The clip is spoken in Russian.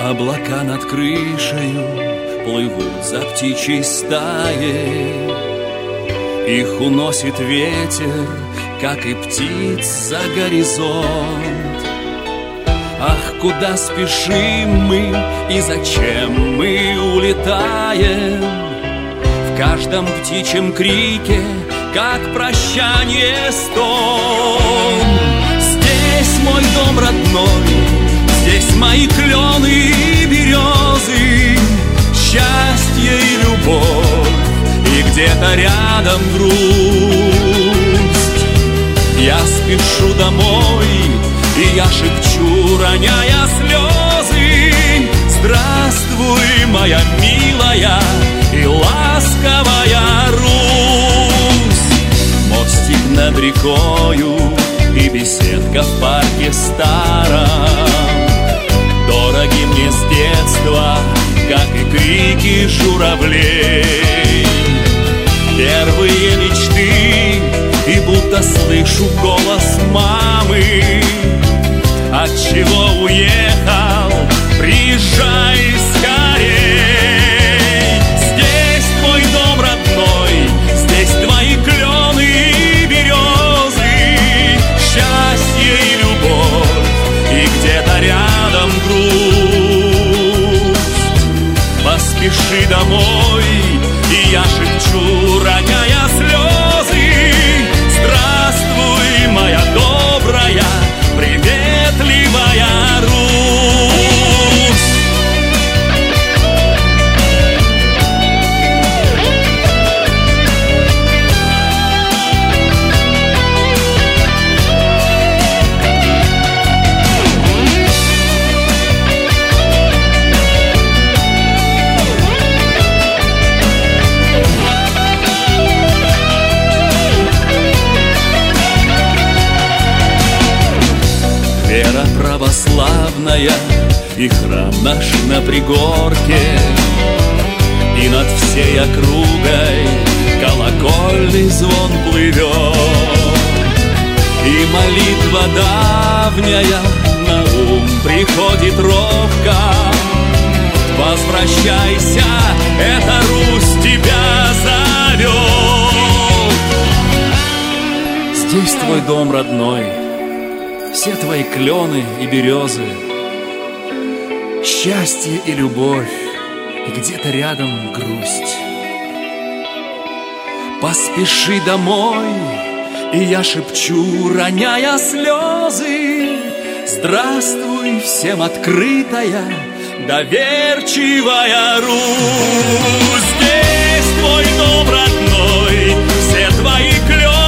Облака над крышею плывут за птичьей стаей. Их уносит ветер, как и птиц за горизонт. Ах, куда спешим мы и зачем мы улетаем? В каждом птичьем крике, как прощание, стон. Здесь мой дом родной, здесь мои клены и березы, счастье и любовь, и где-то рядом грусть. Я спешу домой, и я шепчу, роняя слезы: здравствуй, моя милая и ласковая Русь. Мостик над рекою и беседка в парке старом дороги мне с детства, как и крики журавлей. Первые мечты, и будто слышу голос мамы: отчего уехал, приезжай скорей. Здесь твой дом родной, здесь твои клены и березы, счастье и любовь, и где-то рядом грусть. Поспеши домой, и я шепчу, роняя слезы: здравствуй, моя добрая, приветливая Русь. Вера православная и храм наш на пригорке, и над всей округой колокольный звон плывет. И молитва давняя на ум приходит робко: возвращайся, эта Русь тебя зовет. Здесь твой дом родной, все твои клены и березы, счастье и любовь, и где-то рядом грусть. Поспеши домой, и я шепчу, роняя слезы: здравствуй, всем открытая, доверчивая Русь. Здесь твой дом родной, все твои клены